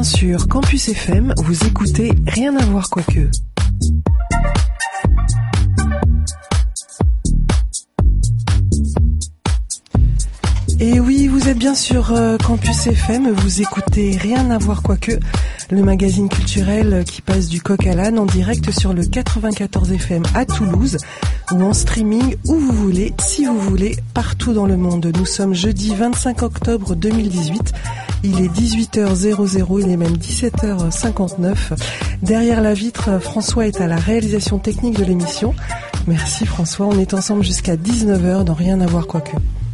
sur Campus FM, vous écoutez Rien à voir quoique. Et oui, vous êtes bien sur Campus FM, vous écoutez Rien à voir quoique, le magazine culturel qui passe du coq à l'âne en direct sur le 94 FM à Toulouse ou en streaming où vous voulez, si vous voulez, partout dans le monde. Nous sommes jeudi 25 octobre 2018, il est 18h00, il est même 17h59. Derrière la vitre, François est à la réalisation technique de l'émission. Merci François, on est ensemble jusqu'à 19h dans Rien à voir quoique.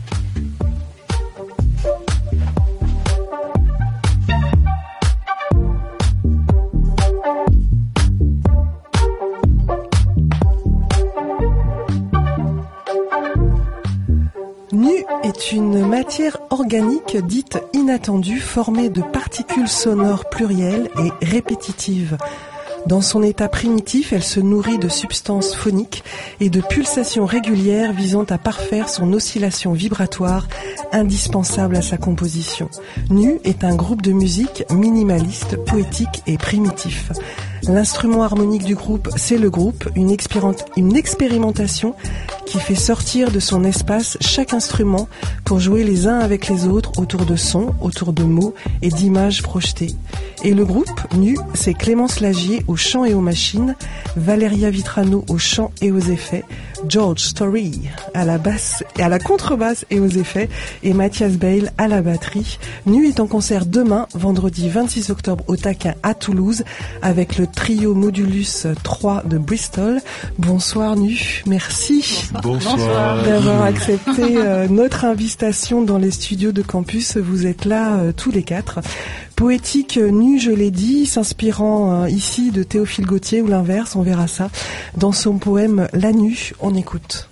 Nu est une matière organique dite inattendue, formée de particules sonores plurielles et répétitives. Dans son état primitif, elle se nourrit de substances phoniques et de pulsations régulières visant à parfaire son oscillation vibratoire indispensable à sa composition. Nu est un groupe de musique minimaliste, poétique et primitif. L'instrument harmonique du groupe, c'est le groupe, une expérimentation qui fait sortir de son espace chaque instrument pour jouer les uns avec les autres autour de sons, autour de mots et d'images projetées. Et le groupe, Nu, c'est Clémence Lagier au chant et aux machines, Valeria Vitrano au chant et aux effets, George Story à la basse et à la contrebasse et aux effets, et Mathias Bale à la batterie. Nu est en concert demain, vendredi 26 octobre au Taquin à Toulouse, avec le trio Modulus 3 de Bristol. Bonsoir Nu, merci. Bonsoir. D'avoir accepté notre invitation dans les studios de Campus. Vous êtes là tous les quatre. Poétique Nu, je l'ai dit, s'inspirant ici de Théophile Gautier ou l'inverse, on verra ça. Dans son poème La Nu, on écoute.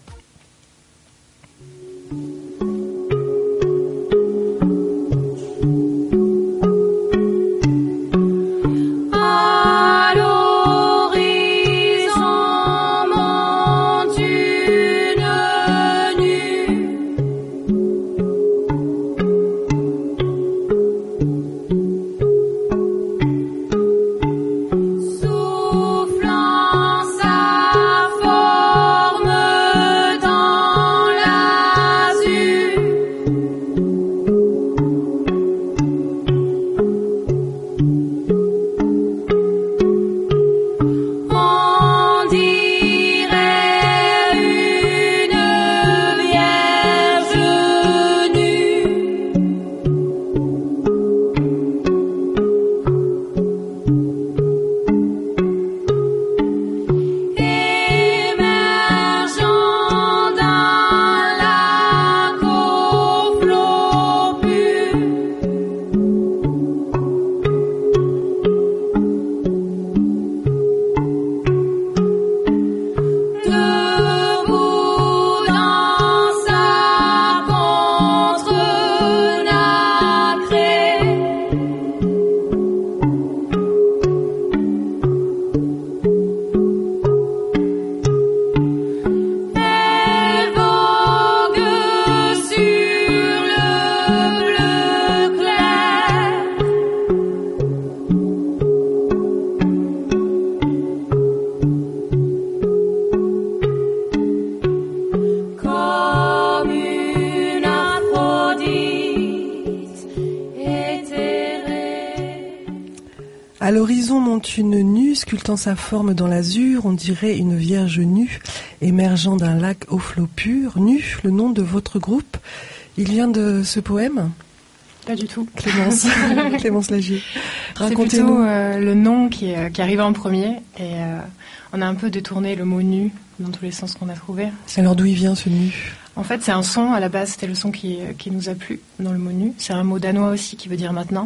À l'horizon monte une nue, sculptant sa forme dans l'azur, on dirait une vierge nue, émergeant d'un lac au flot pur. Nu, le nom de votre groupe, il vient de ce poème ? Pas du tout. Clémence, Clémence Lagier. C'est plutôt le nom qui arrivait en premier, et on a un peu détourné le mot nu dans tous les sens qu'on a trouvé. Alors d'où il vient ce nu ? En fait, c'est un son, à la base, c'était le son qui nous a plu dans le mot nu. C'est un mot danois aussi qui veut dire maintenant.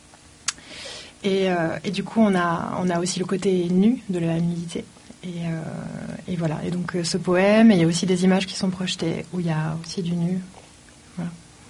Et du coup, on a aussi le côté nu de la nudité. Et voilà. Et donc, ce poème, et il y a aussi des images qui sont projetées où il y a aussi du nu. Voilà.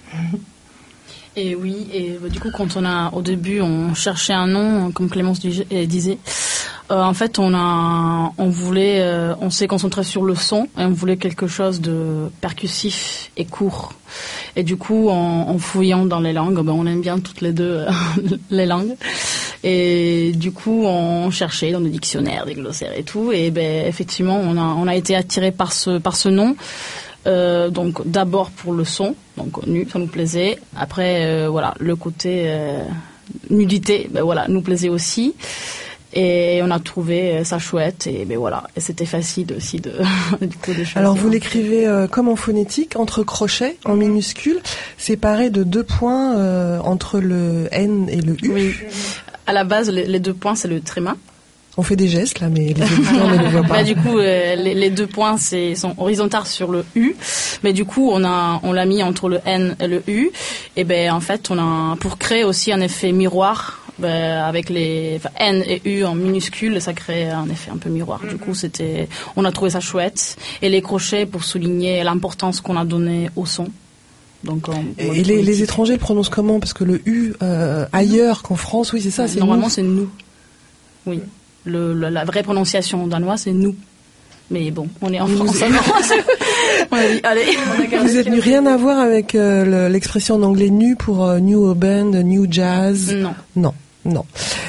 Et oui, et du coup, quand au début, on cherchait un nom, comme Clémence disait, en fait, on s'est concentré sur le son, et on voulait quelque chose de percussif et court. Et du coup, en fouillant dans les langues, on aime bien toutes les deux les langues. Et du coup, on cherchait dans des dictionnaires, des glossaires et tout. Et effectivement, on a été attiré par ce nom. Donc d'abord pour le son, donc nu, ça nous plaisait. Après, le côté nudité, nous plaisait aussi. Et on a trouvé ça chouette et et c'était facile aussi de choisir. Alors vous l'écrivez comme en phonétique, entre crochets, en minuscules, séparés de 2 points entre le N et le U. Oui. À la base, les 2 points, c'est le tréma. On fait des gestes là, mais les auditeurs ne le voient pas. Du coup, les 2 points sont horizontales sur le U, mais du coup, on l'a mis entre le N et le U. Et en fait, pour créer aussi un effet miroir. Avec les N et U en minuscules, ça crée un effet un peu miroir. Du coup, on a trouvé ça chouette. Et les crochets pour souligner l'importance qu'on a donnée au son. Donc, et les étrangers le prononcent comment? Parce que le U ailleurs qu'en France, oui, c'est ça. C'est normalement, nous. c'est nous. Oui, la vraie prononciation danoise, c'est nous. Mais bon, on est en France. On a dit, allez. Vous êtes rien à voir avec l'expression en anglais nu pour new urban, new jazz? Non.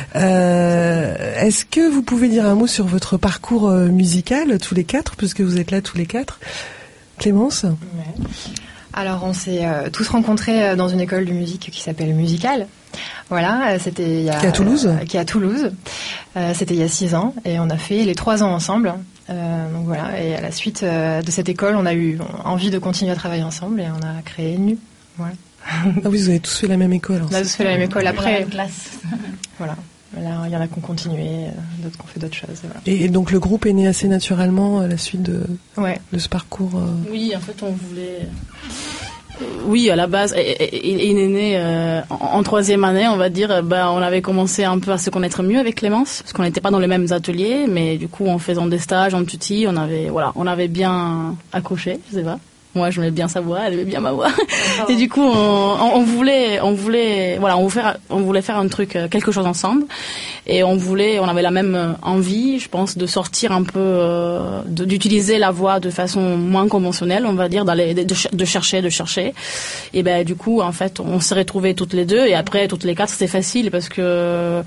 Est-ce que vous pouvez dire un mot sur votre parcours musical, tous les 4, puisque vous êtes là tous les 4? Clémence? Ouais. Alors, on s'est tous rencontrés dans une école de musique qui s'appelle Musical. Voilà, c'était qui est à Toulouse. Qui est à Toulouse. C'était il y a 6 ans et on a fait les 3 ans ensemble. Donc voilà, et à la suite de cette école, on a eu envie de continuer à travailler ensemble et on a créé Nu. Voilà. Ah oui, vous avez tous fait la même école. On a tous fait la même école après. La classe. Voilà. Là, il y en a qui ont continué, d'autres qui ont fait d'autres choses. Voilà. Et donc le groupe est né assez naturellement à la suite de ce parcours. Oui, en fait, on voulait. Oui, à la base, il est né en 3e année, on va dire. On avait commencé un peu à se connaître mieux avec Clémence, parce qu'on n'était pas dans les mêmes ateliers, mais du coup, en faisant des stages en tutti, on avait bien accroché, je sais pas. Moi, j'aimais bien sa voix, elle aimait bien ma voix. Et du coup, on voulait faire un truc, quelque chose ensemble. Et on avait la même envie, je pense, de sortir un peu, d'utiliser la voix de façon moins conventionnelle, on va dire, de chercher. Et du coup, en fait, on s'est retrouvés toutes les 2. Et après, toutes les 4, c'était facile parce qu'on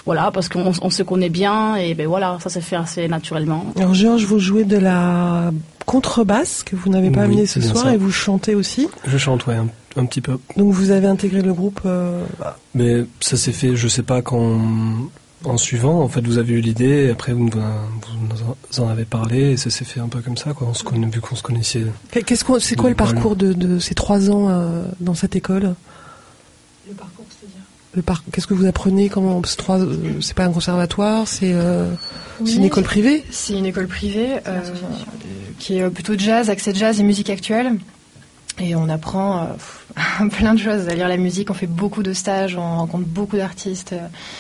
se connaît bien. Et ça s'est fait assez naturellement. Alors, Georges, vous jouez de la contrebasse que vous n'avez pas amené ce soir et vous chantez aussi. Je chante, ouais, un petit peu. Donc vous avez intégré le groupe Mais ça s'est fait, je sais pas, en suivant, en fait, vous avez eu l'idée, et après vous en avez parlé, et ça s'est fait un peu comme ça, quoi. Vu qu'on se connaissait. C'est quoi le parcours de ces 3 ans dans cette école? Le parcours, c'est-à-dire Qu'est-ce que vous apprenez? C'est pas un conservatoire, c'est une école privée? C'est une école privée qui est plutôt jazz, accès jazz et musique actuelle. Et on apprend plein de choses. À lire la musique, on fait beaucoup de stages, on rencontre beaucoup d'artistes.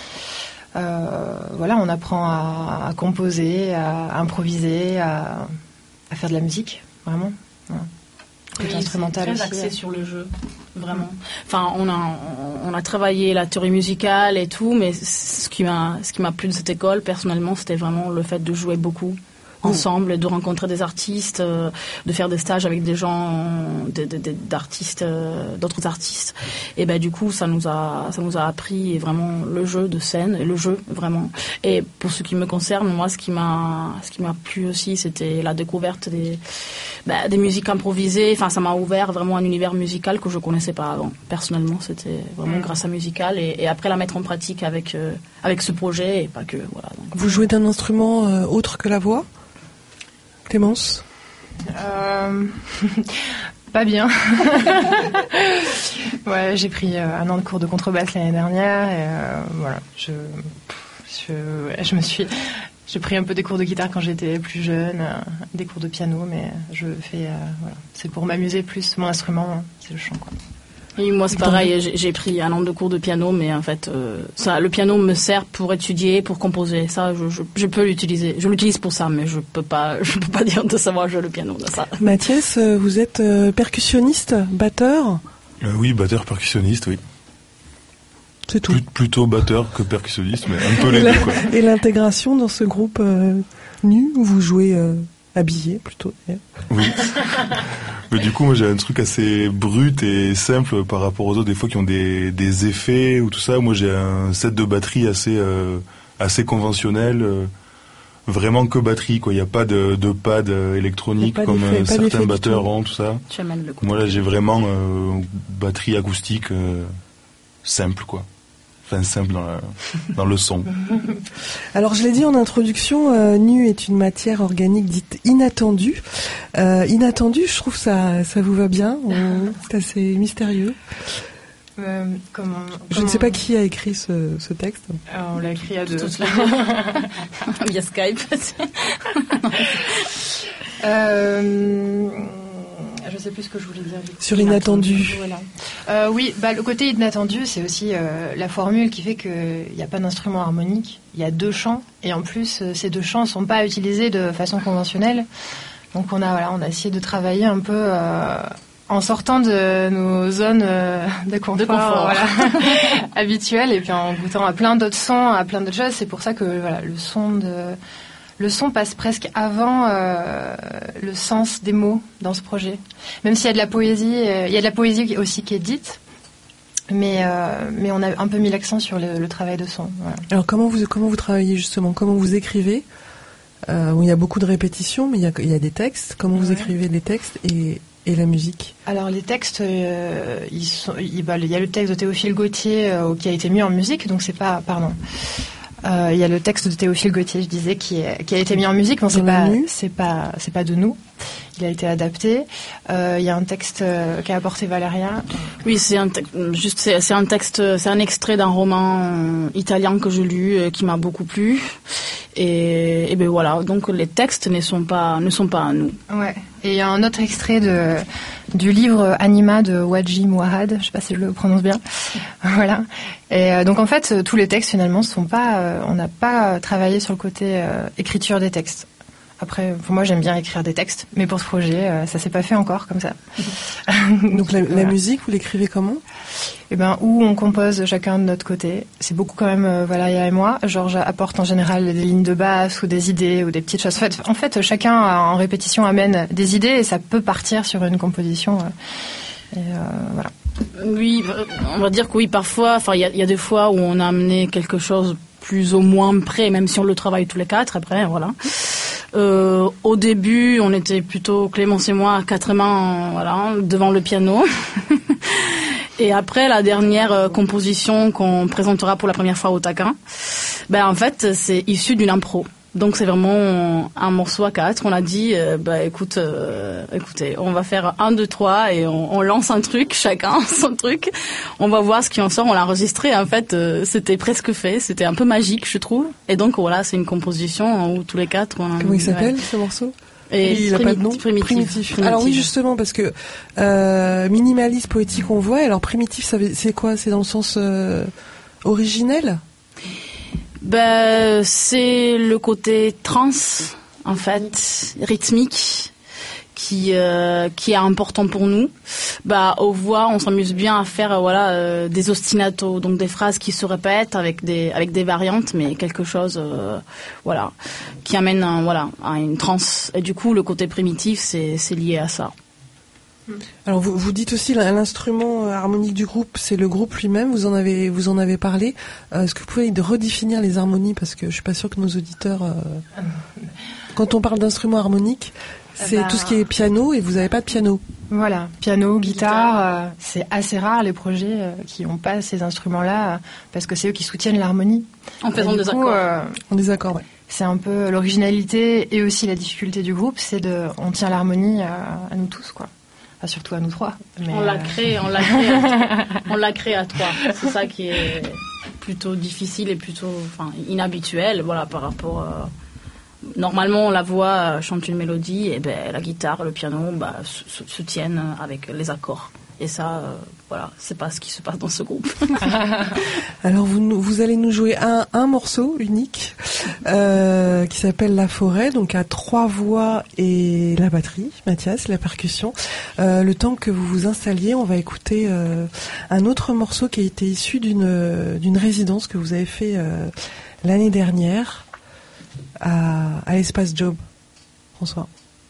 On apprend à composer, à improviser, à faire de la musique, vraiment. Voilà. Oui, instrumental c'est très aussi, axé sur le jeu, vraiment. Enfin, on a travaillé la théorie musicale et tout, mais ce qui m'a plu de cette école, personnellement, c'était vraiment le fait de jouer beaucoup ensemble, de rencontrer des artistes, de faire des stages avec des gens, d'artistes, d'autres artistes. Et du coup, ça nous a appris vraiment le jeu de scène, et le jeu vraiment. Et pour ce qui me concerne, moi, ce qui m'a plu aussi, c'était la découverte des musiques improvisées. Enfin, ça m'a ouvert vraiment un univers musical que je connaissais pas avant. Personnellement, c'était vraiment grâce à Musical et après la mettre en pratique avec ce projet et pas que, voilà. Donc, vous jouez d'un instrument autre que la voix? Clémence? Pas bien. Ouais, j'ai pris 1 an de cours de contrebasse l'année dernière et j'ai pris un peu des cours de guitare quand j'étais plus jeune, des cours de piano, mais je fais c'est pour m'amuser plus. Mon instrument, c'est le chant, quoi. Et moi, c'est pareil, j'ai pris 1 an de cours de piano, mais en fait, le piano me sert pour étudier, pour composer. Ça, je peux l'utiliser. Je l'utilise pour ça, mais je peux pas dire de savoir jouer le piano de ça. Mathias, vous êtes percussionniste, batteur? Oui, batteur, percussionniste, oui. C'est tout. Plutôt batteur que percussionniste, mais un peu les deux, quoi. Et l'intégration dans ce groupe Nu, où vous jouez habillé plutôt. Oui. Mais du coup, moi, j'ai un truc assez brut et simple par rapport aux autres, des fois, qui ont des effets ou tout ça. Moi, j'ai un set de batterie assez conventionnel, vraiment que batterie, quoi. Il n'y a pas de pad électronique comme certains batteurs ont, tout ça. Tu amènes le coup. Moi, là, j'ai vraiment batterie acoustique simple, quoi. Enfin, simple dans le son. Alors, je l'ai dit en introduction, nu est une matière organique dite inattendue. Inattendue, je trouve ça vous va bien. C'est assez mystérieux. Je ne sais pas qui a écrit ce texte. On l'a écrit à deux. Via Skype. Je sais plus ce que je voulais dire. Sur inattendu. Voilà. Oui, le côté inattendu, c'est aussi la formule qui fait qu'il n'y a pas d'instrument harmonique. Il y a 2 chants et en plus, ces 2 chants ne sont pas utilisés de façon conventionnelle. Donc on a essayé de travailler un peu en sortant de nos zones de confort. Voilà, habituelles et puis en goûtant à plein d'autres sons, à plein d'autres choses. C'est pour ça que le son passe presque avant le sens des mots dans ce projet. Même s'il y a de la poésie, il y a de la poésie aussi qui est dite, mais on a un peu mis l'accent sur le travail de son. Voilà. Alors comment vous travaillez justement? Comment vous écrivez? Il y a beaucoup de répétitions, mais il y a des textes. Comment vous écrivez les textes et la musique? Alors les textes, il y a le texte de Théophile Gautier qui a été mis en musique, donc c'est pas... Pardon. Il y a le texte de Théophile Gautier, je disais, qui a été mis en musique, mais c'est pas de nous. Il a été adapté. Il y a un texte qu'a apporté Valéria. Oui, c'est un texte, c'est un extrait d'un roman italien que j'ai lu qui m'a beaucoup plu. Et ben voilà, donc les textes ne sont pas à nous. Ouais. Et il y a un autre extrait du livre Anima de Wadji Mouahad, je sais pas si je le prononce bien. Voilà. Et donc en fait, tous les textes finalement on n'a pas travaillé sur le côté écriture des textes. Après, pour moi, j'aime bien écrire des textes, mais pour ce projet, ça s'est pas fait encore comme ça. Donc la musique, vous l'écrivez comment? Où on compose chacun de notre côté. C'est beaucoup quand même Valéria et moi. Georges apporte en général des lignes de basse ou des idées ou des petites choses. En fait, chacun en répétition amène des idées et ça peut partir sur une composition. Voilà. Oui, on va dire que oui, parfois, il y a des fois où on a amené quelque chose plus ou moins près, même si on le travaille tous les 4. Après, voilà. Au début, on était plutôt Clémence et moi à 4 mains, devant le piano. Et après, la dernière composition qu'on présentera pour la première fois au Taquin, en fait, c'est issu d'une impro. Donc c'est vraiment un morceau à 4. On a dit, écoutez, on va faire 1, 2, 3 et on lance un truc, chacun son truc. On va voir ce qui en sort. On l'a enregistré. En fait, c'était presque fait. C'était un peu magique, je trouve. Et donc voilà, c'est une composition où tous les 4. Comment il s'appelle ce morceau? Et il n'a pas de nom. Primitif. Alors oui, justement, parce que minimaliste, poétique, on voit. Alors primitif, c'est quoi? C'est dans le sens originel? C'est le côté trans, en fait, rythmique, qui est important pour nous. Aux voix, on s'amuse bien à faire des ostinatos, donc des phrases qui se répètent avec des variantes, mais quelque chose qui amène à une transe. Et du coup, le côté primitif, c'est lié à ça. Alors vous dites aussi l'instrument harmonique du groupe, c'est le groupe lui-même. Vous en avez parlé. Est-ce que vous pouvez redéfinir les harmonies, parce que je suis pas sûre que nos auditeurs, quand on parle d'instrument harmonique, c'est tout ce qui est piano, et vous n'avez pas de piano. Voilà, piano, guitare, c'est assez rare les projets qui n'ont pas ces instruments-là, parce que c'est eux qui soutiennent l'harmonie. En faisant des accords. En des accords, ouais. C'est un peu l'originalité et aussi la difficulté du groupe, on tient l'harmonie à nous tous, quoi. Enfin, surtout à nous 3. Mais on l'a créé à 3. C'est ça qui est plutôt difficile et plutôt inhabituel, par rapport. Normalement, la voix chante une mélodie et la guitare, le piano se tiennent avec les accords. Et ça, c'est pas ce qui se passe dans ce groupe. Alors vous allez nous jouer un morceau unique qui s'appelle La Forêt, donc à 3 voix et la batterie, Mathias, la percussion. Le temps que vous vous installiez, on va écouter un autre morceau qui a été issu d'une résidence que vous avez fait l'année dernière à l'Espace Job. François.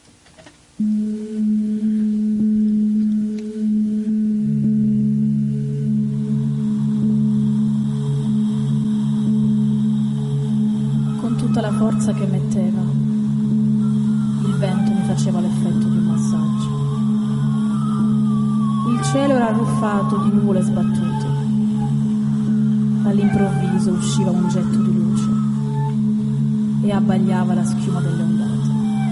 Con tutta la forza che metteva, il vento mi faceva l'effetto di un massaggio. Il cielo era arruffato di nuvole sbattute. All'improvviso usciva un getto di luce e abbagliava la schiuma delle ondate.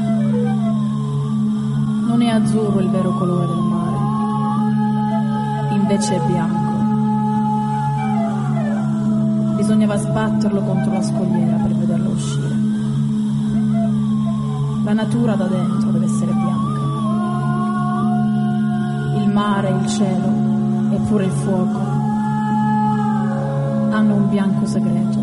Non è azzurro il vero colore del mare, invece è bianco. Bisognava sbatterlo contro la scogliera per vederlo uscire. La natura da dentro deve essere bianca. Il mare, il cielo e pure il fuoco hanno un bianco segreto.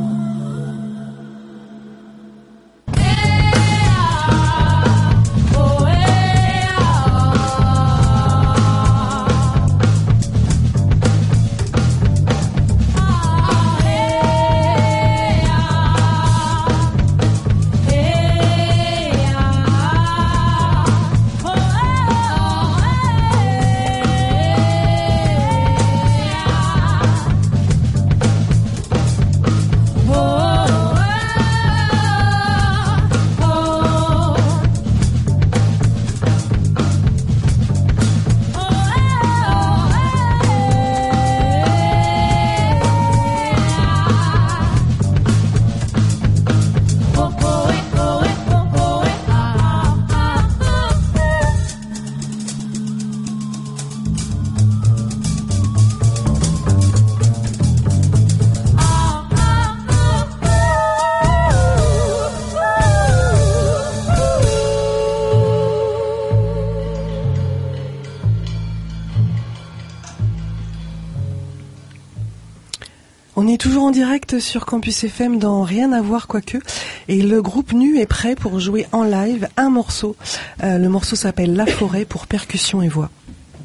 On est toujours en direct sur Campus FM dans Rien à voir quoique, et le groupe Nu est prêt pour jouer en live un morceau. Le morceau s'appelle La Forêt pour percussion et voix.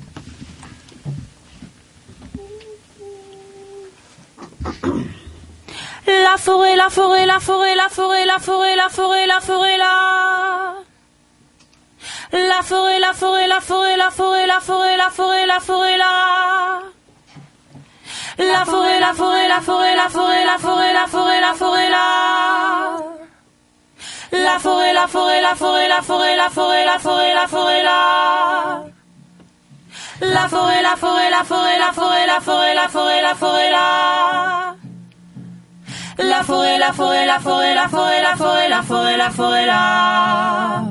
La forêt, la forêt, la forêt, la forêt, la forêt, la forêt, la forêt, la. La forêt, la forêt, la forêt, la forêt, la forêt, la forêt, la forêt, la. La forêt, la forêt, la forêt, la forêt, la forêt, la forêt, la forêt, la. La forêt, la forêt, la forêt, la forêt, la forêt, la forêt, la forêt, la. La forêt, la forêt, la forêt, la forêt, la forêt, la forêt, la forêt, la. La forêt, la forêt, la forêt, la forêt, la forêt, la forêt, la forêt, la.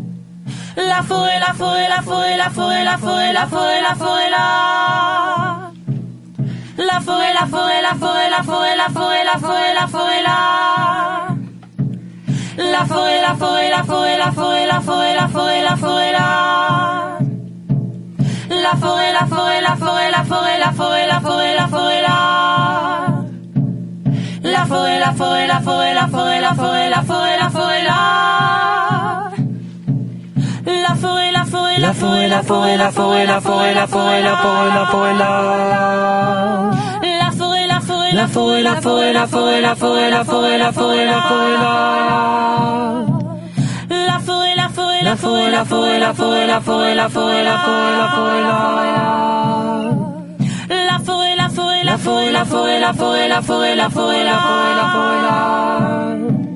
La forêt, la forêt, la forêt, la forêt, la forêt, la forêt, la forêt, la. La forêt, la forêt, la forêt, la forêt, la forêt, la forêt, la forêt, la. La forêt, la forêt, la forêt, la forêt, la forêt, la forêt, la forêt, la. La forêt, la forêt, la forêt, la forêt, la forêt, la forêt, la forêt, la. La forêt, la forêt, la forêt, la forêt, la forêt, la forêt, la forêt, la. La forêt, la forêt, la forêt, la forêt, la forêt, la forêt, la forêt, la forêt, la forêt, la. La forêt, la forêt, la forêt, la forêt, la forêt, la forêt, la forêt, la forêt, la forêt, la. La forêt, la forêt, la forêt, la forêt, la forêt, la forêt, la forêt, la forêt, la forêt, la. La forêt, la forêt, la forêt, la forêt, la forêt, la forêt, la forêt, la forêt, la forêt, la.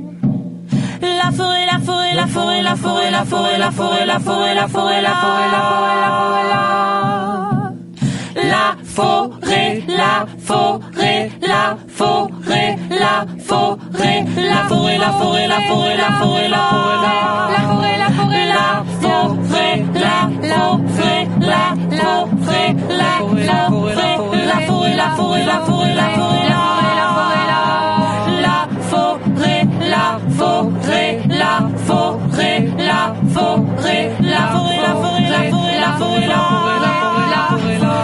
La forêt, la forêt, la forêt, la forêt, la forêt, la forêt, la forêt, la forêt, la forêt, la forêt, la forêt, la. La forêt, la forêt, la forêt, la forêt, la forêt, la forêt, la forêt, la forêt, la forêt, la. La forêt, la forêt, la forêt, la forêt, la forêt, la forêt, la forêt, la forêt, la forêt, la forêt, la forêt, la. La forêt, la forêt, la forêt, la forêt, la forêt, la forêt, la forêt, la forêt, la forêt, la forêt, la forêt, la.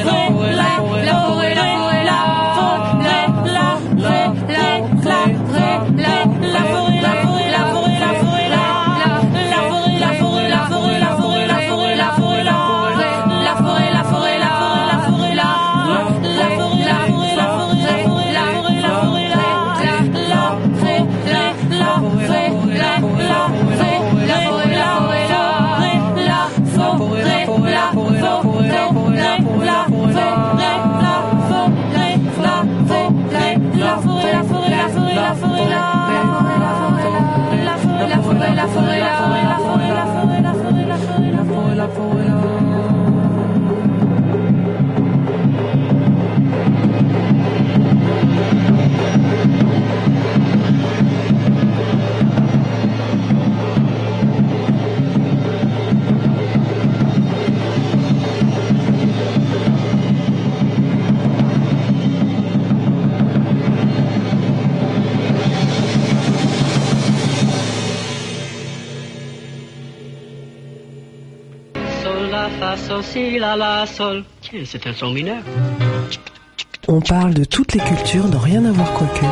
La la forêt là. Sol, si, la, sol. Tiens, c'est un son mineur. On parle de toutes les cultures dans Rien à voir quoique.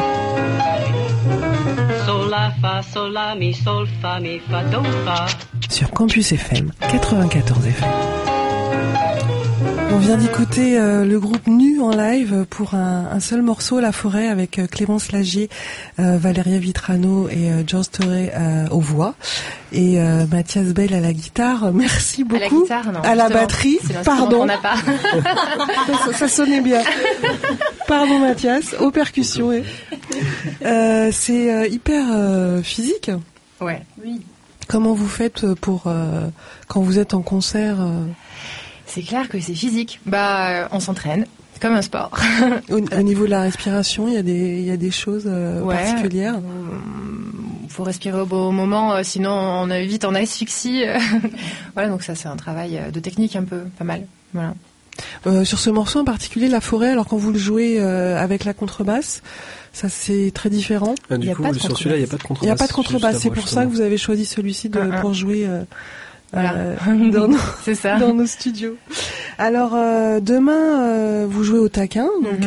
Sol, la, fa, sol, la, mi, sol, fa, mi, fa, do, fa. Sur Campus FM 94 FM. On vient d'écouter le groupe Nu en live pour un seul morceau, La Forêt, avec Clémence Lagier, Valéria Vitrano et Georges Toré aux voix et Mathias Bell à la guitare. Merci beaucoup. À la guitare, non. À la batterie, pardon. On n'a pas. ça sonnait bien. Pardon Mathias, aux percussions. C'est hyper physique. Ouais. Oui. Comment vous faites pour quand vous êtes en concert C'est clair que c'est physique. On s'entraîne, comme un sport. Au niveau de la respiration, il y a des choses particulières. Faut respirer au bon moment, sinon on est vite en asphyxie. Voilà, donc ça c'est un travail de technique un peu, pas mal. Voilà. Sur ce morceau en particulier, La Forêt, alors quand vous le jouez avec la contrebasse, ça c'est très différent. Du coup, sur celui-là, il n'y a pas de contrebasse. Il n'y a pas de contrebasse, c'est pour ça que vous avez choisi celui-ci pour jouer voilà. C'est ça. Dans nos studios. Alors demain, vous jouez au Taquin, donc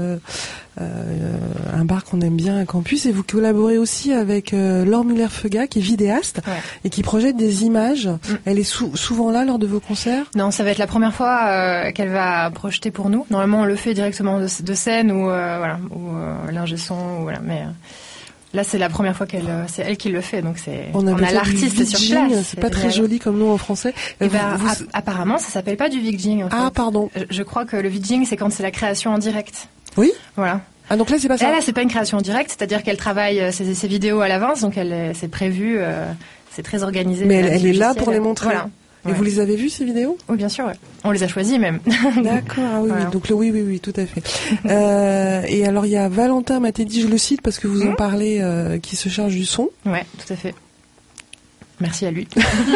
un bar qu'on aime bien à Campus, et vous collaborez aussi avec Laure Muller-Feuga, qui est vidéaste et qui projette des images. Elle est souvent là lors de vos concerts? Non, ça va être la première fois qu'elle va projeter pour nous. Normalement, on le fait directement de scène ou l'ingé son, voilà, mais. Là, c'est la première fois c'est elle qui le fait, donc on a l'artiste sur place. C'est pas très joli comme nom en français. Apparemment, ça s'appelle pas du vidging. Ah, pardon. Je crois que le vidging, c'est quand c'est la création en direct. Oui. Voilà. Ah, donc là, c'est pas ça. Là, c'est pas une création en direct, c'est-à-dire qu'elle travaille ses vidéos à l'avance, donc c'est prévu, c'est très organisé. Mais elle est là pour les montrer. Voilà. Et vous les avez vues, ces vidéos? Oui, bien sûr. Ouais. On les a choisies même. D'accord, ah oui, voilà. Donc oui, tout à fait. Et alors, il y a Valentin Matédi, je le cite parce que vous en parlez, qui se charge du son. Ouais, tout à fait. Merci à lui.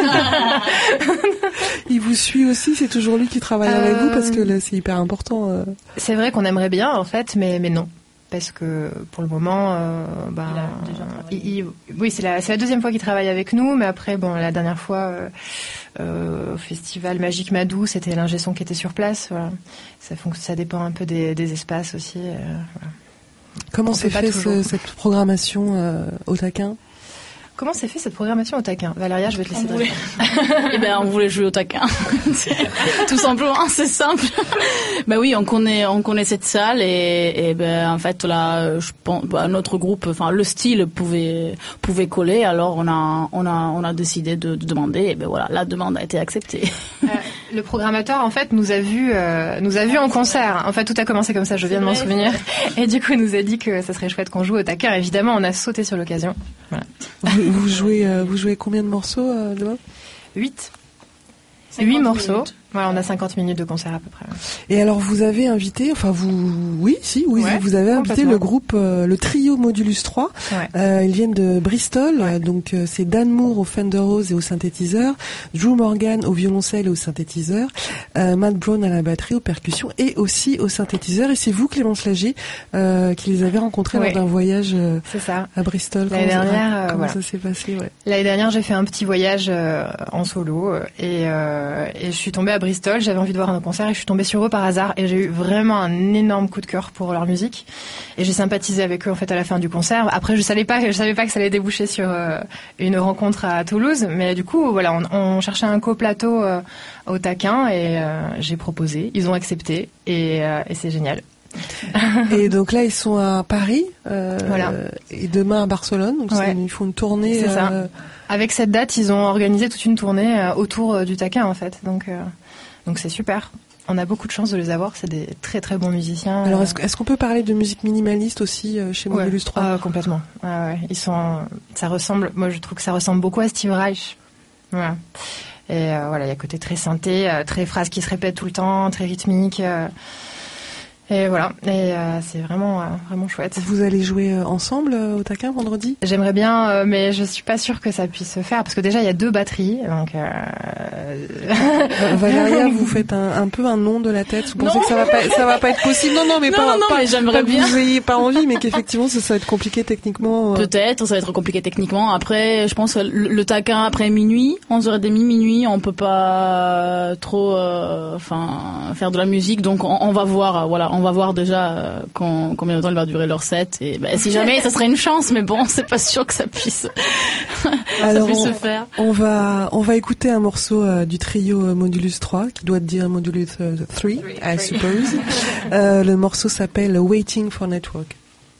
Il vous suit aussi, c'est toujours lui qui travaille avec vous parce que là, c'est hyper important. C'est vrai qu'on aimerait bien, en fait, mais non. Parce que pour le moment, oui, c'est la deuxième fois qu'il travaille avec nous, mais après, la dernière fois au festival Magique Madou, c'était l'ingé son qui était sur place. Voilà. Ça dépend un peu des espaces aussi. Voilà. Comment s'est fait cette programmation au Taquin? Comment s'est fait cette programmation au Taquin? Valéria, je vais te laisser dire. On voulait jouer au Taquin. Tout simplement, c'est simple. Oui, on connaît cette salle et en fait là, je pense, notre groupe, enfin le style pouvait coller. Alors on a décidé de demander. Et voilà, la demande a été acceptée. Le programmateur en fait nous a vu en concert. En fait, tout a commencé comme ça. Je viens de m'en souvenir. Et du coup, il nous a dit que ça serait chouette qu'on joue au Taquin. Évidemment, on a sauté sur l'occasion. Voilà. Vous jouez combien de morceaux demain? 8 morceaux. Voilà, on a 50 minutes de concert à peu près. Et alors vous avez invité, vous avez invité le groupe, le trio Modulus 3. Ouais. Ils viennent de Bristol, donc c'est Dan Moore au Fender Rose et au synthétiseur, Drew Morgan au violoncelle et au synthétiseur, Matt Brown à la batterie, aux percussions et aussi au synthétiseur. Et c'est vous, Clémence Lagier, qui les avez rencontrés lors d'un voyage à Bristol. L'année dernière, comment ça s'est passé? L'année dernière, j'ai fait un petit voyage en solo et je suis tombée à Bristol, j'avais envie de voir un concert et je suis tombée sur eux par hasard et j'ai eu vraiment un énorme coup de cœur pour leur musique et j'ai sympathisé avec eux en fait à la fin du concert. Après je savais pas que ça allait déboucher sur une rencontre à Toulouse, mais du coup voilà, on cherchait un coplateau au Taquin et j'ai proposé, ils ont accepté et c'est génial. Et donc là ils sont à Paris voilà. Et demain à Barcelone, donc ils font une tournée. C'est ça. Avec cette date, ils ont organisé toute une tournée autour du Taquin en fait, donc c'est super. On a beaucoup de chance de les avoir, c'est des très très bons musiciens. Alors est-ce qu'on peut parler de musique minimaliste aussi chez Modulus 3? Complètement. Ils sont, ça ressemble, moi je trouve que ça ressemble beaucoup à Steve Reich. Voilà. Et voilà, il y a côté très synthé, très phrases qui se répètent tout le temps, très rythmique. Et voilà, et c'est vraiment chouette. Vous allez jouer ensemble au Taquin vendredi ? J'aimerais bien, mais je suis pas sûre que ça puisse se faire parce que déjà il y a 2 batteries, donc. Valéria, vous faites un peu un nom de la tête. Vous pensez que ça va pas être possible ? Non, mais pas. Mais j'aimerais bien. Que vous ayez pas envie, mais qu'effectivement ça va être compliqué techniquement. Peut-être, ça va être compliqué techniquement. Après, je pense que le Taquin après minuit, 11h30 minuit, on peut pas trop, faire de la musique, donc on va voir, voilà. On va voir déjà combien de temps il va durer leur set et si jamais ça serait une chance, mais bon, c'est pas sûr que ça puisse se faire. On va écouter un morceau du trio Modulus 3 qui doit dire Modulus 3, I suppose. Le morceau s'appelle Waiting for Network.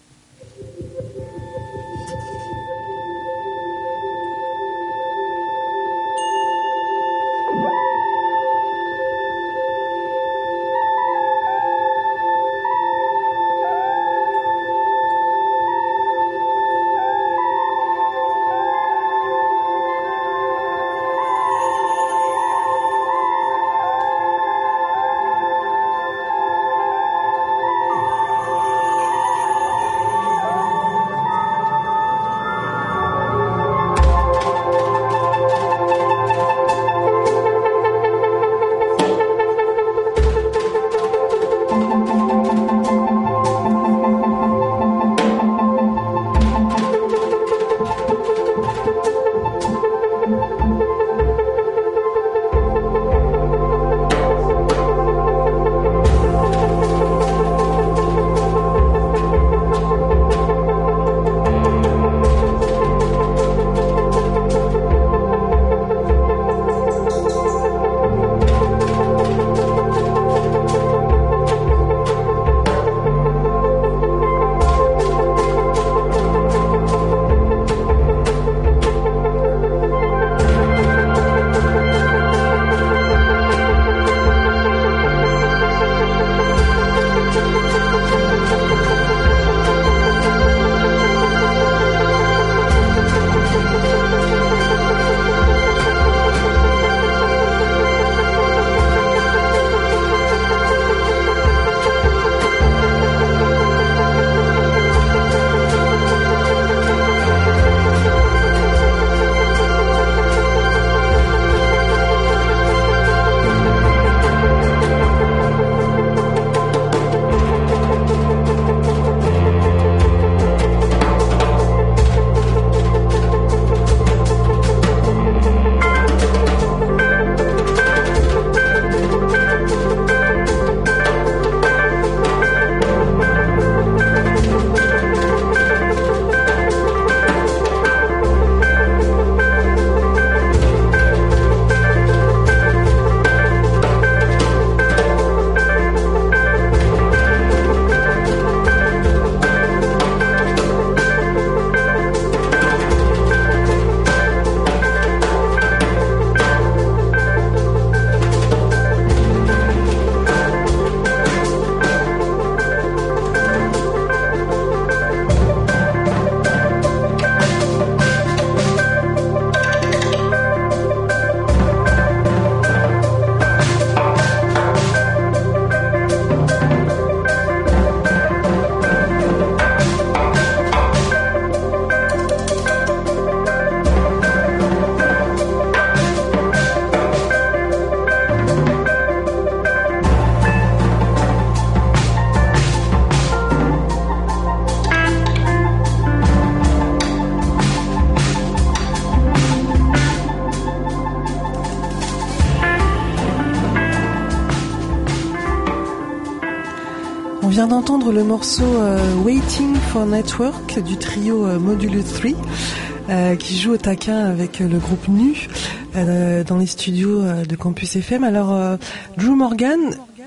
On vient d'entendre le morceau Waiting for Network du trio Modulus 3 qui joue au taquin avec le groupe Nu dans les studios de Campus FM. Alors Drew Morgan,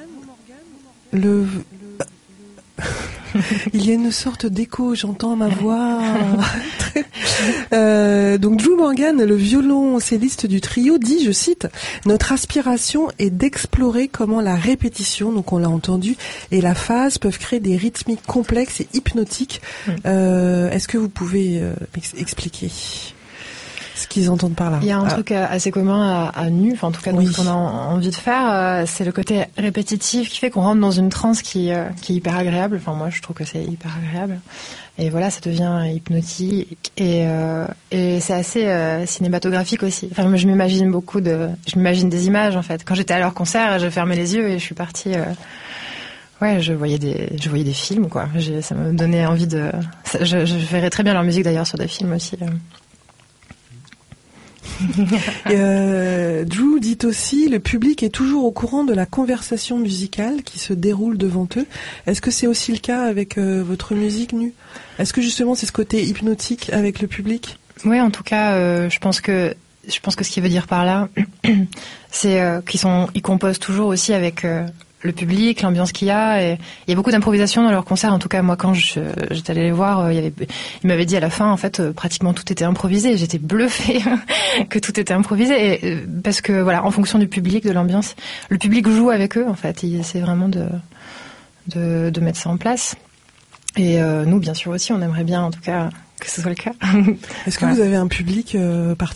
il y a une sorte d'écho, j'entends ma voix. Donc Drew Morgan, le violoncelliste du trio, dit, je cite, « Notre aspiration est d'explorer comment la répétition, donc on l'a entendu, et la phase peuvent créer des rythmiques complexes et hypnotiques. Est-ce que vous pouvez expliquer ? ce qu'ils entendent par là. Il y a un truc assez commun à Nu, enfin en tout cas dans Oui. ce qu'on a envie de faire, c'est le côté répétitif qui fait qu'on rentre dans une transe qui est hyper agréable. Enfin moi je trouve que c'est hyper agréable. Et voilà, ça devient hypnotique et c'est assez cinématographique aussi. Enfin moi je m'imagine des images en fait. Quand j'étais à leur concert, je fermais les yeux et je suis partie. Ouais, je voyais des films quoi. Ça me donnait envie de. Je verrais très bien leur musique d'ailleurs sur des films aussi. Drew dit aussi, le public est toujours au courant de la conversation musicale qui se déroule devant eux. Est-ce que c'est aussi le cas avec votre musique Nu ? Est-ce que justement c'est ce côté hypnotique avec le public ? Oui, en tout cas, je pense que ce qu'il veut dire par là, c'est qu'ils composent toujours aussi avec le public, l'ambiance qu'il y a. Et il y a beaucoup d'improvisation dans leurs concerts. En tout cas, moi, quand j'étais allée les voir, ils m'avaient dit à la fin, en fait, pratiquement tout était improvisé. J'étais bluffée que tout était improvisé. Et, parce que, voilà, en fonction du public, de l'ambiance, le public joue avec eux, en fait. Il essaie vraiment de mettre ça en place. Et nous, bien sûr aussi, on aimerait bien, en tout cas, que ce soit le cas. Est-ce que vous avez un public particulier ?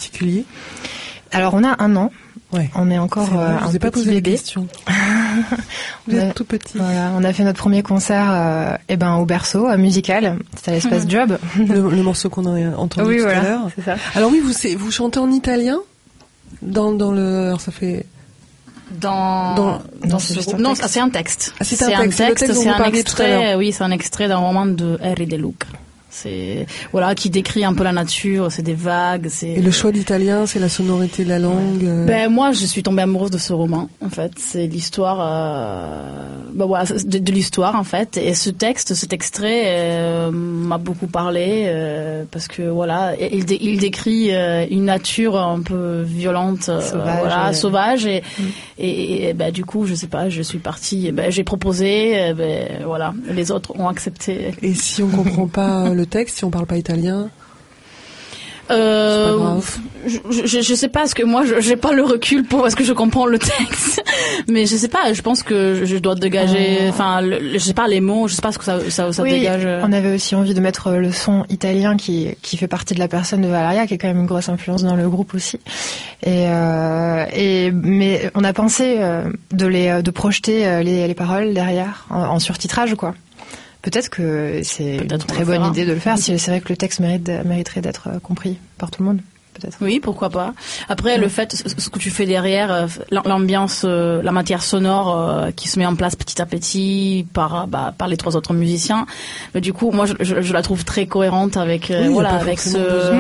Alors, on a 1 an. Ouais. On est encore je vous ai pas petit posé bébé. la question. Vous êtes tout petit. Voilà, on a fait notre premier concert au berceau, musical. C'était à l'Espace Job. Le morceau qu'on a entendu tout à l'heure. C'est ça. Alors oui, vous chantez en italien dans le. Alors ça fait. Non, c'est un texte. Ah, c'est un texte dont vous parliez tout à l'heure. Oui, c'est un extrait d'un roman de Henri De Luca. C'est qui décrit un peu la nature, c'est des vagues, Et le choix d'italien, c'est la sonorité de la langue. Moi, je suis tombée amoureuse de ce roman. En fait, c'est l'histoire, de l'histoire en fait. Et cet extrait m'a beaucoup parlé parce que il décrit une nature un peu violente, sauvage. Et du coup, je sais pas, je suis partie. J'ai proposé, les autres ont accepté. Et si on comprend pas le texte, si on parle pas italien, c'est pas grave. Je sais pas, parce que moi j'ai pas le recul parce que je comprends le texte, mais je sais pas, je pense que je dois dégager, je sais pas les mots, je sais pas ce que ça dégage. On avait aussi envie de mettre le son italien qui fait partie de la personne de Valeria, qui est quand même une grosse influence dans le groupe aussi. Mais on a pensé de projeter les paroles derrière en surtitrage quoi. Peut-être que c'est une très bonne idée de le faire. C'est vrai que le texte mériterait d'être compris par tout le monde. Peut-être. Oui, pourquoi pas. Après, le fait, ce que tu fais derrière, l'ambiance, la matière sonore qui se met en place petit à petit par les 3 autres musiciens. Mais du coup, moi, je la trouve très cohérente avec avec ce.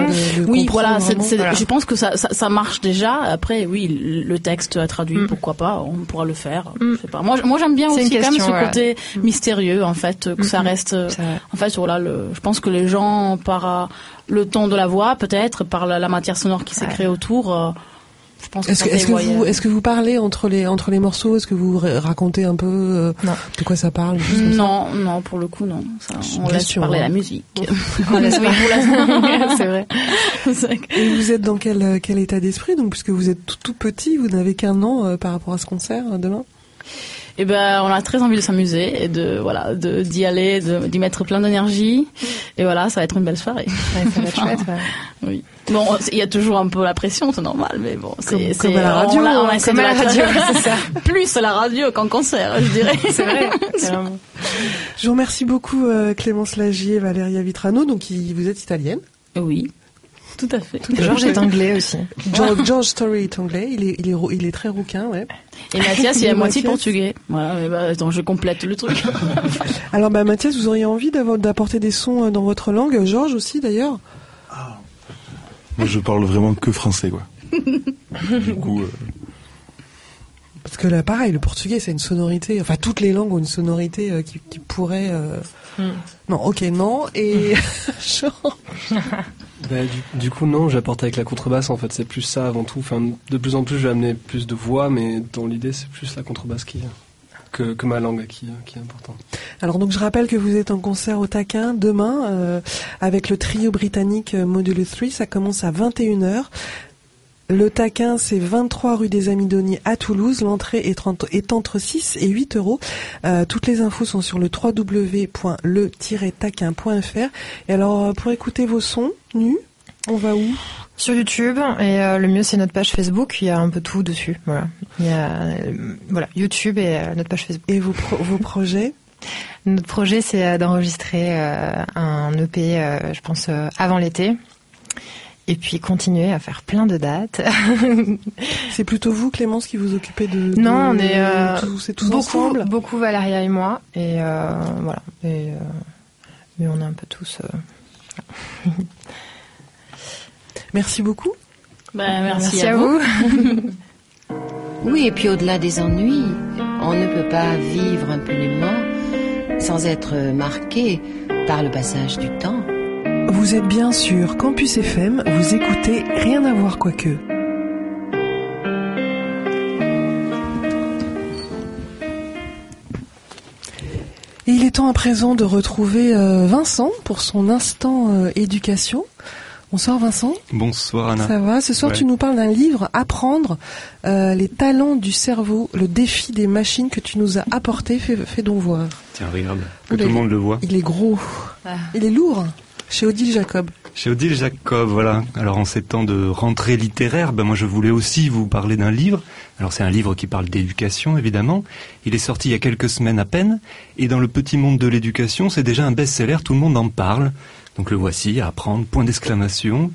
Je pense que ça marche déjà. Après, oui, le texte à traduire, pourquoi pas, on pourra le faire. Je sais pas. Moi, j'aime bien aussi quand même ce côté mystérieux, en fait, que ça reste. En fait, je pense que les gens par le ton de la voix, peut-être, par la matière sonore qui s'est créée autour. Je pense que est-ce que vous parlez entre les morceaux? Est-ce que vous racontez un peu de quoi ça parle? Non, pour le coup, non. On laisse parler la musique. C'est vrai. Et vous êtes dans quel état d'esprit, donc, puisque vous êtes tout petit, vous n'avez qu'un an par rapport à ce concert demain? On a très envie de s'amuser et d'y aller, d'y mettre plein d'énergie. Et voilà, ça va être une belle soirée. Ouais, ça va être chouette, Oui. Bon, il y a toujours un peu la pression, c'est normal, mais bon, c'est comme à la radio. Comme à la radio, c'est ça. Plus à la radio qu'en concert, je dirais. C'est vrai. Je vous remercie beaucoup, Clémence Lagier, Valeria Vitrano. Donc, vous êtes italienne? Oui. Tout à fait. Georges est anglais aussi. George Story est anglais. Il est très rouquin, ouais. Et Mathias, il est à moitié portugais. Voilà, mais attends, je complète le truc. Alors, Mathias, vous auriez envie d'apporter des sons dans votre langue? Georges aussi, d'ailleurs? Moi, je parle vraiment que français, quoi. Du coup. Parce que là, pareil, le portugais, c'est une sonorité. Enfin, toutes les langues ont une sonorité qui pourrait. Non, ok, non. Et Jean. Du coup, non, j'apporte avec la contrebasse, en fait, c'est plus ça avant tout. Enfin, de plus en plus, je vais amener plus de voix, mais dans l'idée, c'est plus la contrebasse que ma langue qui est importante. Alors, donc, je rappelle que vous êtes en concert au Taquin demain, avec le trio britannique Module 3, ça commence à 21h. Le Taquin, c'est 23 rue des Amidonniers à Toulouse. L'entrée est entre 6 et 8 euros. Toutes les infos sont sur le www.le-taquin.fr. Et alors, pour écouter vos sons nus, on va où? Sur YouTube, et le mieux c'est notre page Facebook, il y a un peu tout dessus. Voilà. Il y a YouTube et notre page Facebook. Et vos projets? Notre projet c'est d'enregistrer un EP, je pense, avant l'été. Et puis continuer à faire plein de dates. C'est plutôt vous, Clémence, qui vous occupez de... Non, on est tous ensemble. Beaucoup Valéria et moi. Et voilà. Mais on est un peu tous... Merci beaucoup. Merci à vous. Oui, et puis au-delà des ennuis, on ne peut pas vivre impunément sans être marqué par le passage du temps. Vous êtes bien sur Campus FM, vous écoutez Rien à voir quoique. Et il est temps à présent de retrouver Vincent pour son instant éducation. Bonsoir Vincent. Bonsoir Anna. Ça va? Ce soir tu nous parles d'un livre, Apprendre les talents du cerveau, le défi des machines que tu nous as apporté. Fais donc voir. Tiens, regarde, que tout le monde le voit. Il est gros. Il est lourd. Chez Odile Jacob. Chez Odile Jacob, voilà. Alors en ces temps de rentrée littéraire, moi je voulais aussi vous parler d'un livre. Alors c'est un livre qui parle d'éducation évidemment. Il est sorti il y a quelques semaines à peine. Et dans le petit monde de l'éducation, c'est déjà un best-seller, tout le monde en parle. Donc le voici, à apprendre, point d'exclamation.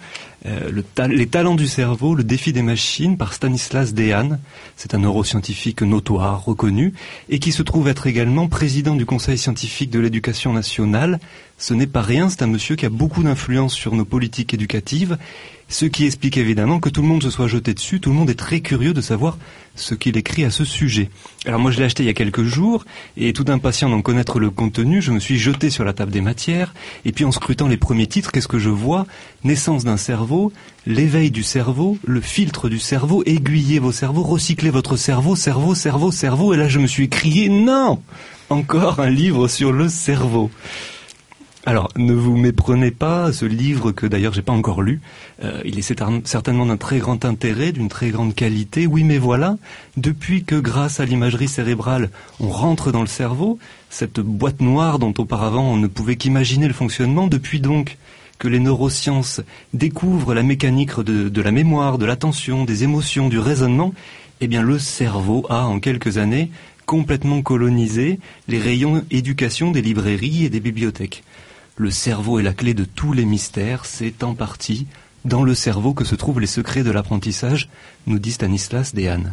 Les talents du cerveau, le défi des machines, par Stanislas Dehaene. C'est un neuroscientifique notoire, reconnu, et qui se trouve être également président du Conseil scientifique de l'éducation nationale. Ce n'est pas rien, c'est un monsieur qui a beaucoup d'influence sur nos politiques éducatives, ce qui explique évidemment que tout le monde se soit jeté dessus, tout le monde est très curieux de savoir ce qu'il écrit à ce sujet. Alors moi je l'ai acheté il y a quelques jours, et tout impatient d'en connaître le contenu, je me suis jeté sur la table des matières, et puis en scrutant les premiers titres, qu'est-ce que je vois? Naissance d'un cerveau, l'éveil du cerveau, le filtre du cerveau, aiguillez vos cerveaux, recyclez votre cerveau, cerveau, et là je me suis crié, non! Encore un livre sur le cerveau. Alors, ne vous méprenez pas, ce livre que d'ailleurs j'ai pas encore lu, il est certainement d'un très grand intérêt, d'une très grande qualité. Oui, mais voilà, depuis que grâce à l'imagerie cérébrale, on rentre dans le cerveau, cette boîte noire dont auparavant on ne pouvait qu'imaginer le fonctionnement, depuis donc que les neurosciences découvrent la mécanique de la mémoire, de l'attention, des émotions, du raisonnement, eh bien le cerveau a en quelques années complètement colonisé les rayons éducation des librairies et des bibliothèques. Le cerveau est la clé de tous les mystères, c'est en partie dans le cerveau que se trouvent les secrets de l'apprentissage, nous dit Stanislas Dehaene.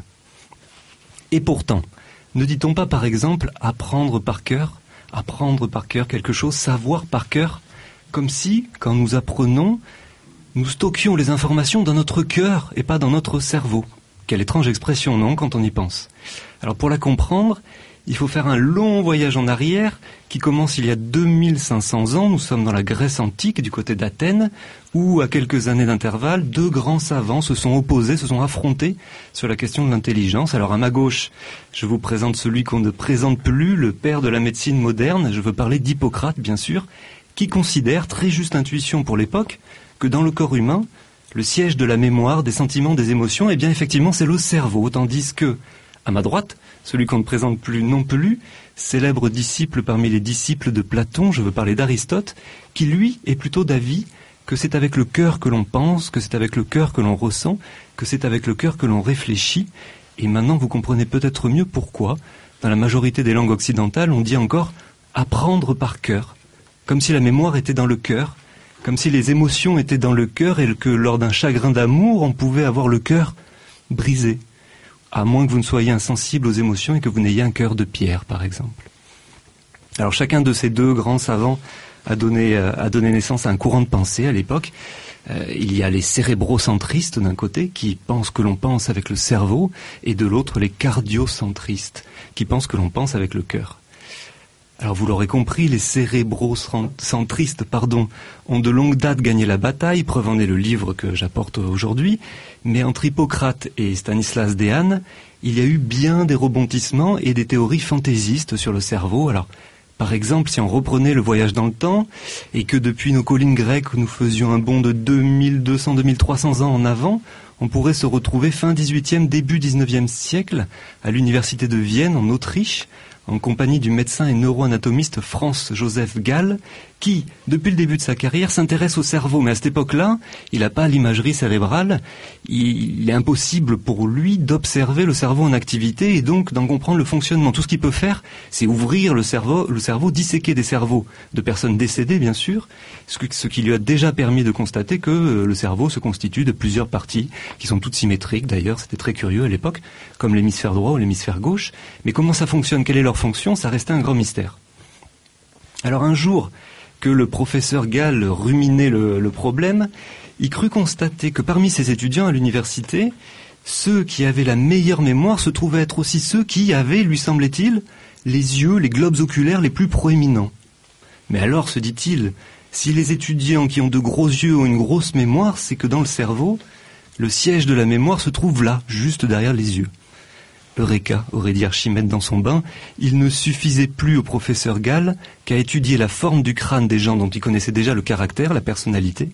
Et pourtant, ne dit-on pas par exemple apprendre par cœur quelque chose, savoir par cœur, comme si, quand nous apprenons, nous stockions les informations dans notre cœur et pas dans notre cerveau. Quelle étrange expression, non, quand on y pense. Alors pour la comprendre, il faut faire un long voyage en arrière qui commence il y a 2500 ans. Nous sommes dans la Grèce antique, du côté d'Athènes, où, à quelques années d'intervalle, deux grands savants se sont opposés, se sont affrontés sur la question de l'intelligence. Alors à ma gauche, je vous présente celui qu'on ne présente plus, le père de la médecine moderne. Je veux parler d'Hippocrate, bien sûr, qui considère, très juste intuition pour l'époque, que dans le corps humain, le siège de la mémoire, des sentiments, des émotions, eh bien effectivement c'est le cerveau, tandis que, à ma droite, celui qu'on ne présente plus non plus, célèbre disciple parmi les disciples de Platon, je veux parler d'Aristote, qui lui est plutôt d'avis que c'est avec le cœur que l'on pense, que c'est avec le cœur que l'on ressent, que c'est avec le cœur que l'on réfléchit. Et maintenant vous comprenez peut-être mieux pourquoi, dans la majorité des langues occidentales, on dit encore apprendre par cœur, comme si la mémoire était dans le cœur, comme si les émotions étaient dans le cœur et que lors d'un chagrin d'amour, on pouvait avoir le cœur brisé. À moins que vous ne soyez insensible aux émotions et que vous n'ayez un cœur de pierre, par exemple. Alors chacun de ces deux grands savants a donné naissance à un courant de pensée à l'époque. Il y a les cérébrocentristes d'un côté, qui pensent que l'on pense avec le cerveau, et de l'autre les cardiocentristes, qui pensent que l'on pense avec le cœur. Alors vous l'aurez compris, les cérébrocentristes, ont de longue date gagné la bataille, preuve en est le livre que j'apporte aujourd'hui, mais entre Hippocrate et Stanislas Dehaene, il y a eu bien des rebondissements et des théories fantaisistes sur le cerveau. Alors, par exemple, si on reprenait le voyage dans le temps, et que depuis nos collines grecques nous faisions un bond de 2200-2300 ans en avant, on pourrait se retrouver fin 18e, début 19e siècle, à l'université de Vienne, en Autriche, en compagnie du médecin et neuroanatomiste Franz Joseph Gall, qui, depuis le début de sa carrière, s'intéresse au cerveau. Mais à cette époque-là, il n'a pas l'imagerie cérébrale. Il est impossible pour lui d'observer le cerveau en activité et donc d'en comprendre le fonctionnement. Tout ce qu'il peut faire, c'est ouvrir le cerveau, disséquer des cerveaux de personnes décédées, bien sûr, ce qui lui a déjà permis de constater que le cerveau se constitue de plusieurs parties, qui sont toutes symétriques d'ailleurs, c'était très curieux à l'époque, comme l'hémisphère droit ou l'hémisphère gauche. Mais comment ça fonctionne, quelle est leur fonction, ça restait un grand mystère. Alors un jour que le professeur Gall ruminait le problème, il crut constater que parmi ses étudiants à l'université, ceux qui avaient la meilleure mémoire se trouvaient être aussi ceux qui avaient, lui semblait-il, les yeux, les globes oculaires les plus proéminents. Mais alors, se dit-il, si les étudiants qui ont de gros yeux ont une grosse mémoire, c'est que dans le cerveau, le siège de la mémoire se trouve là, juste derrière les yeux. Eureka, aurait dit Archimède dans son bain, il ne suffisait plus au professeur Gall qu'à étudier la forme du crâne des gens dont il connaissait déjà le caractère, la personnalité,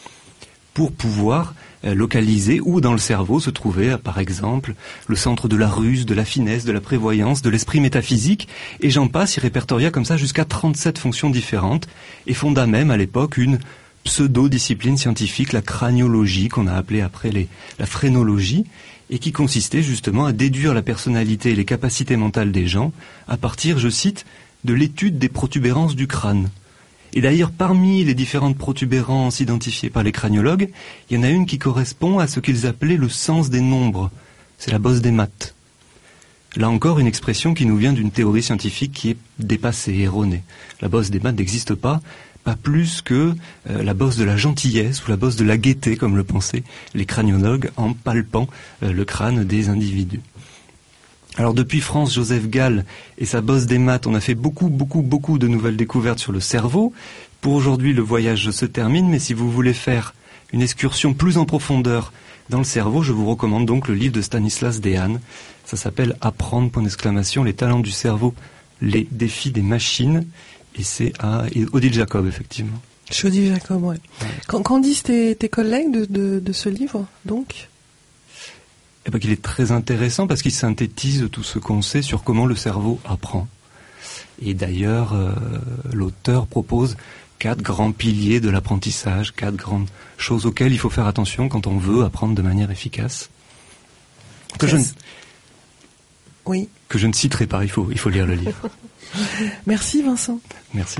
pour pouvoir localiser où dans le cerveau se trouvait, par exemple, le centre de la ruse, de la finesse, de la prévoyance, de l'esprit métaphysique, et j'en passe, il répertoria comme ça jusqu'à 37 fonctions différentes, et fonda même à l'époque une pseudo-discipline scientifique, la craniologie, qu'on a appelée après la phrénologie, et qui consistait justement à déduire la personnalité et les capacités mentales des gens à partir, je cite, de l'étude des protubérances du crâne. Et d'ailleurs, parmi les différentes protubérances identifiées par les craniologues, il y en a une qui correspond à ce qu'ils appelaient le sens des nombres. C'est la bosse des maths. Là encore, une expression qui nous vient d'une théorie scientifique qui est dépassée, erronée. La bosse des maths n'existe pas plus que la bosse de la gentillesse ou la bosse de la gaieté, comme le pensaient les craniologues en palpant le crâne des individus. Alors depuis Franz-Joseph Gall et sa bosse des maths, on a fait beaucoup de nouvelles découvertes sur le cerveau. Pour aujourd'hui, le voyage se termine, mais si vous voulez faire une excursion plus en profondeur dans le cerveau, je vous recommande donc le livre de Stanislas Dehaene. Ça s'appelle « Apprendre, les talents du cerveau, les défis des machines ». Et c'est à Odile Jacob, effectivement. Chez Odile Jacob, ouais. Qu'en disent tes collègues de ce livre, donc ? Eh ben, qu'il est très intéressant parce qu'il synthétise tout ce qu'on sait sur comment le cerveau apprend. Et d'ailleurs, l'auteur propose 4 grands piliers de l'apprentissage, 4 grandes choses auxquelles il faut faire attention quand on veut apprendre de manière efficace. Que je ne citerai pas, il faut lire le livre. Merci Vincent. Merci.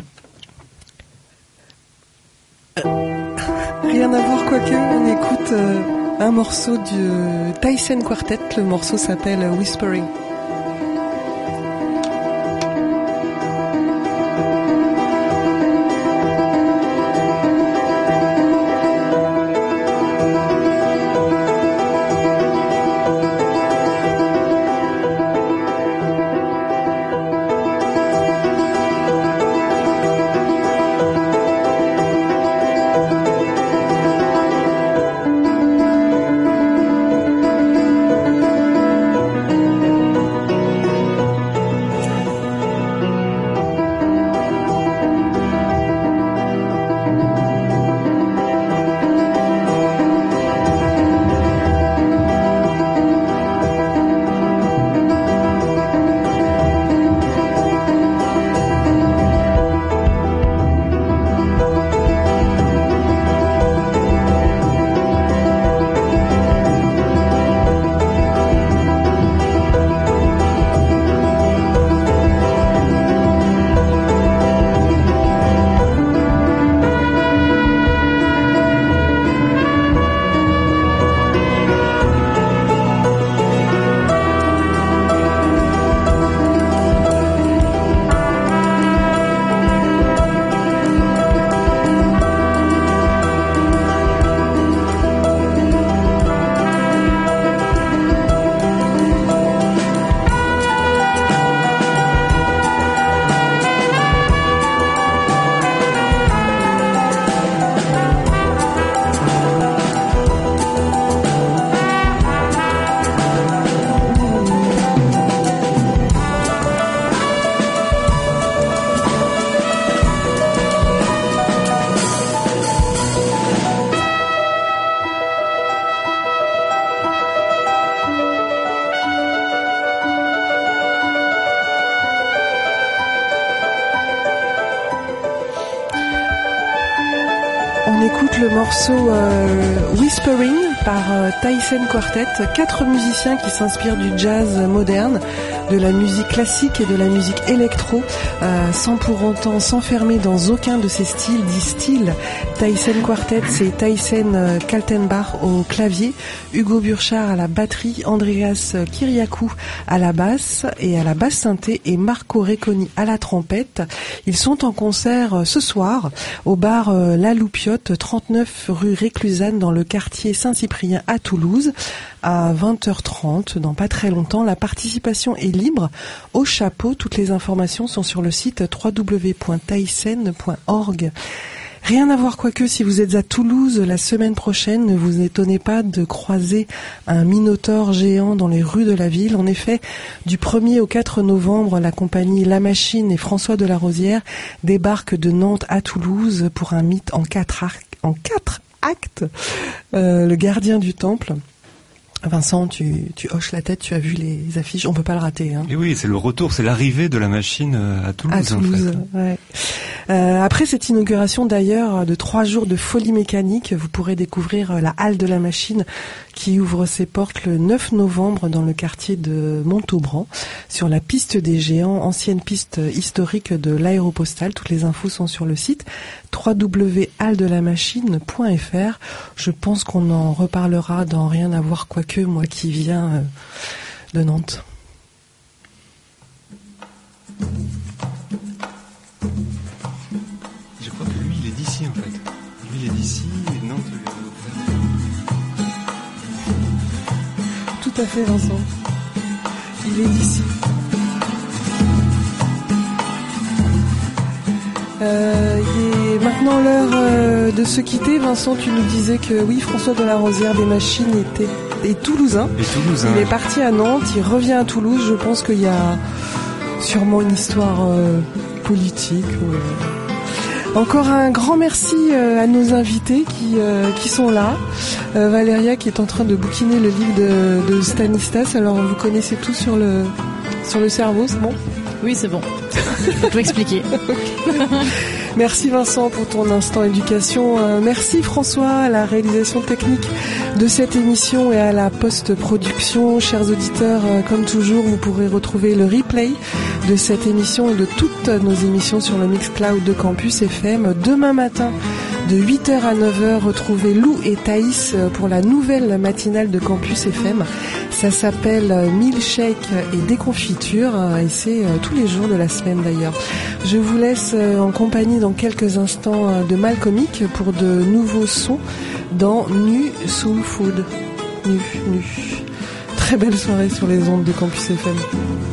Rien à voir, quoique, on écoute un morceau du Thyssen Quartet, le morceau s'appelle Whispering. écoute le morceau Whispering par Thyssen Quartet, 4 musiciens qui s'inspirent du jazz moderne, de la musique classique et de la musique électro, sans pour autant s'enfermer dans aucun de ces styles, disent-ils. Thyssen Quartet, c'est Thyssen Kaltenbach au clavier, Hugo Burchard à la batterie, Andreas Kyriakou à la basse et à la basse synthé et Marco Recconi à la trompette. Ils sont en concert ce soir au bar La Loupiote, 39 rue Réclusane dans le quartier Saint-Cyprien à Toulouse, à 20h30, dans pas très longtemps. La participation est libre au chapeau. Toutes les informations sont sur le site www.thyssen.org. Rien à voir, quoique si vous êtes à Toulouse la semaine prochaine, ne vous étonnez pas de croiser un minotaure géant dans les rues de la ville. En effet, du 1er au 4 novembre, la compagnie La Machine et François de la Rosière débarquent de Nantes à Toulouse pour un mythe en 4 actes, Le Gardien du Temple. Vincent, tu hoches la tête, tu as vu les affiches, on peut pas le rater. Hein. Et oui, c'est le retour, c'est l'arrivée de La Machine à Toulouse. À Toulouse, en fait. Ouais. Après cette inauguration d'ailleurs de 3 jours de folie mécanique, vous pourrez découvrir la halle de La Machine qui ouvre ses portes le 9 novembre dans le quartier de Montauban, sur la piste des Géants, ancienne piste historique de l'aéropostale. Toutes les infos sont sur le site www.haldelamachine.fr. Je pense qu'on en reparlera dans Rien à voir, quoique moi qui viens de Nantes. Je crois que lui, il est d'ici en fait. Lui, il est d'ici et Nantes. Tout à fait, Vincent. Il est d'ici. Il est maintenant l'heure de se quitter. Vincent, tu nous disais que oui, François de la Rosière des Machines est toulousain. Il est parti à Nantes, il revient à Toulouse. Je pense qu'il y a sûrement une histoire politique. Encore un grand merci à nos invités qui sont là. Valéria qui est en train de bouquiner le livre de Stanislas. Alors vous connaissez tout sur le cerveau, c'est bon ? Oui, c'est bon. Je peux tout expliquer. Merci Vincent pour ton instant éducation. Merci François à la réalisation technique de cette émission et à la post-production. Chers auditeurs, comme toujours, vous pourrez retrouver le replay de cette émission et de toutes nos émissions sur le Mixcloud de Campus FM. Demain matin, de 8h à 9h, retrouvez Lou et Thaïs pour la nouvelle matinale de Campus FM. Ça s'appelle Milkshake et déconfiture et c'est tous les jours de la semaine d'ailleurs. Je vous laisse en compagnie dans quelques instants de Malcomique pour de nouveaux sons dans Nu Soul Food. Nu. Très belle soirée sur les ondes de Campus FM.